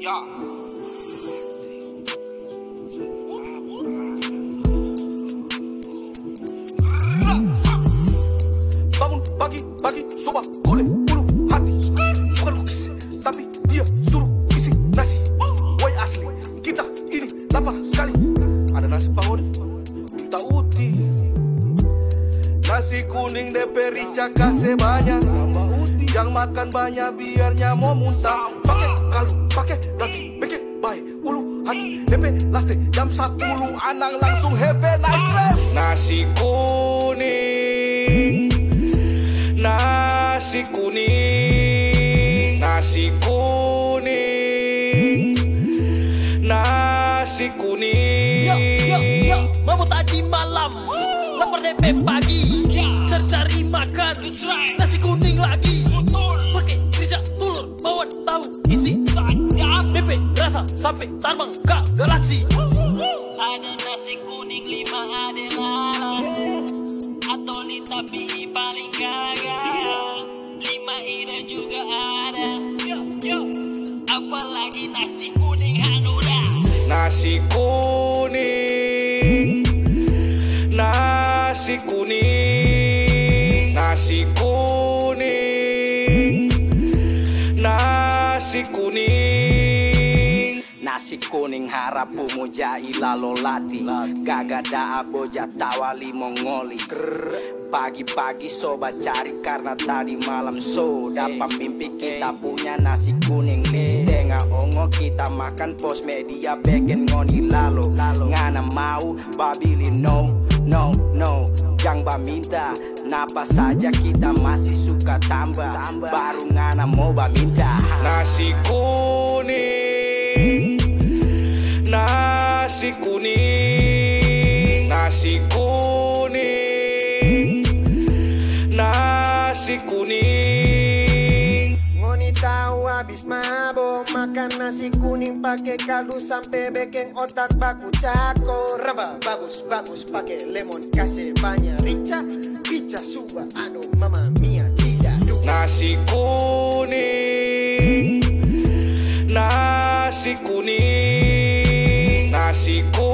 Ya. Bangun pagi-pagi, coba oleh ulu hati. Bukan lukis, tapi dia suruh isi nasi. Woi asli, kita ini lapar sekali. Ada nasi pahon, minta uti. Nasi kuning DP rica kasih banyak. Yang makan banyak biarnya mau muntah. Pakai kaldu, pakai daging, bikin baik ulu hati. DP laste jam 10 anang langsung have a nice day. Nasi kuning, nasi kuning, nasi kuning, nasi kuning. Yo, mau tadi malam, lapar DP pagi, cari makan, nasi kuning lagi. Pakai ricak telur, bawang tahu isi. DP rasa sampai terbang ke galaksi. Ada nasi kuning 5 ada lalat, atau tapi paling gagal. 5 ide juga ada. Apalagi nasi kuning Hanura. Nasi kuning, nasi kuning, nasi kuning, nasi kuning. Nasi kuning harap muja ilalo lati. Gagada aboja tawali mongoli. Pagi-pagi sobat cari karena tadi malam so dapat mimpi kita punya nasi kuning nih. Dengan ongo kita makan pos media bikin ngoni lalo. Ngana mau babili no. Jangan baminta napa saja kita masih suka tambah. Baru ngana mau baminta. Nasi kuning, nasi kuning, nasi kuning, nasi kuning. Ngoni tahu habis mabok makan nasi kuning pakai kaldu sampai bikin otak baku cako. Raba bagus pakai lemon kasih banyak rica. Pizza suba aduh mama mia tidak duga. Nasi kuning, nasi kuning, nasi kuning.